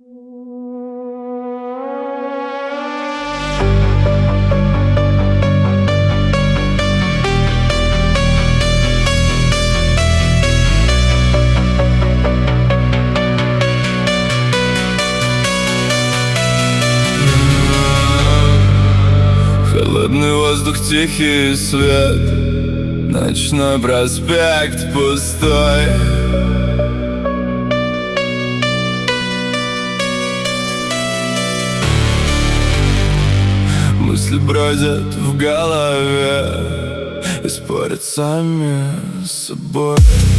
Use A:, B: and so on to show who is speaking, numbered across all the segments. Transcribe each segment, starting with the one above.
A: Холодный воздух, тихий свет, ночной проспект пустой. Мысли бродят в голове и спорят сами с собой.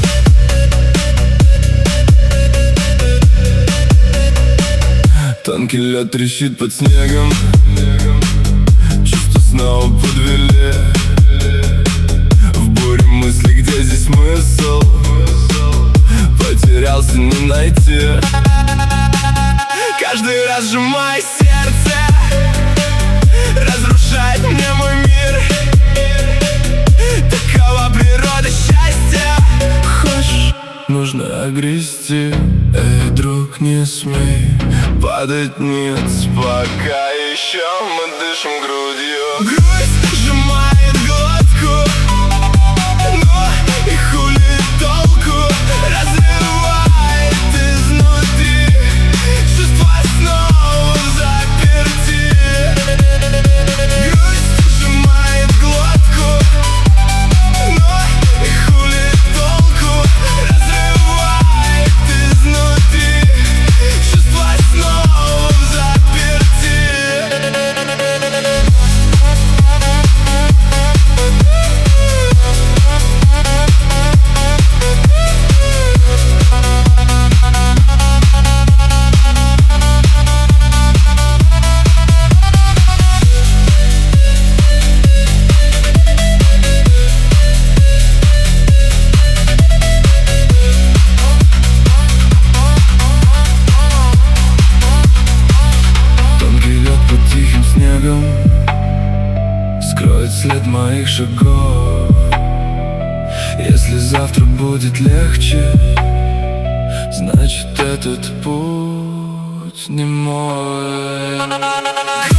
A: Тонкий лед трещит под снегом, чувства снова подвели. В буре мысли, где здесь смысл? Потерялся, не найти. Каждый раз сжимая сердце, разрушает мне мой мир. Такова природа счастья. Хочешь, нужно огрести. Эй, друг, не смей падать ниц, пока еще мы дышим грудью. Грусть сжимает глотку, но и хули толку? Разрывает изнутри, чувства снова заперти. Грусть сжимает глотку, но и хули толку? Разрывает изнутри, чувства снова заперти. Скроет след моих шагов. Если завтра будет легче, значит этот путь не мой.